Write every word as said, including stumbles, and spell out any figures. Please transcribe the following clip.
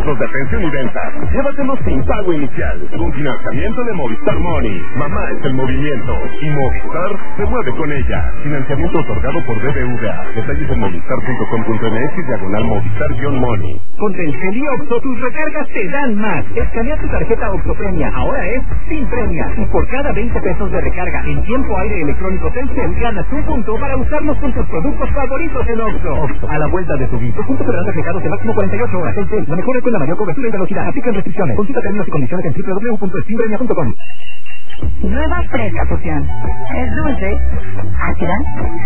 centros de atención y venta. Llévatelos sin pago inicial, con financiamiento de Movistar Money. Mamá es el movimiento y Movistar se mueve con ella. Financiamiento otorgado por B B V A. Detalles en movistar punto com punto m x diagonal Movistar-Money. Con Telcel y Oxxo, tus recargas te dan más. Escanea tu tarjeta Oxxo Premia, ahora es sin premia. Y por cada veinte pesos de recarga en tiempo aire electrónico Telcel, ganas un punto para usarlos con tus productos favoritos en Oxxo. Oxxo, a la vuelta de tu vida. Los puntos serán reflejados en máximo cuarenta y ocho horas. Telcel, la mejor red con la mayor cobertura y velocidad. Aplican restricciones. Consulta términos y condiciones en doble u doble u doble u punto estimpremia punto com. Nueva fresca poción. Es dulce, ácida